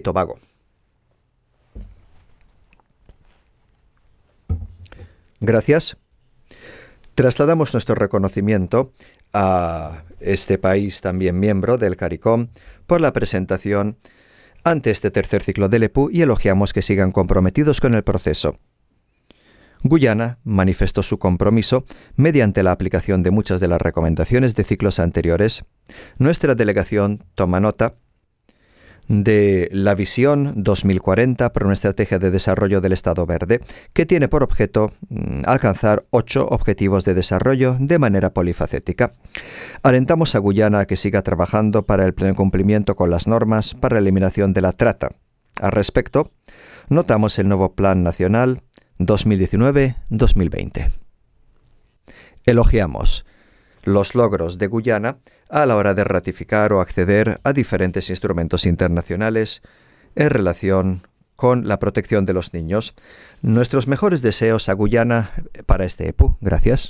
Tobago. Gracias. Trasladamos nuestro reconocimiento a este país, también miembro del CARICOM, por la presentación ante este tercer ciclo del EPU y elogiamos que sigan comprometidos con el proceso. Guyana manifestó su compromiso mediante la aplicación de muchas de las recomendaciones de ciclos anteriores. Nuestra delegación toma nota de la Visión 2040 para una estrategia de desarrollo del Estado Verde, que tiene por objeto alcanzar 8 objetivos de desarrollo de manera polifacética. Alentamos a Guyana a que siga trabajando para el pleno cumplimiento con las normas para la eliminación de la trata. Al respecto, notamos el nuevo Plan Nacional 2019-2020. Elogiamos los logros de Guyana a la hora de ratificar o acceder a diferentes instrumentos internacionales en relación con la protección de los niños. Nuestros mejores deseos a Guyana para este EPU. Gracias.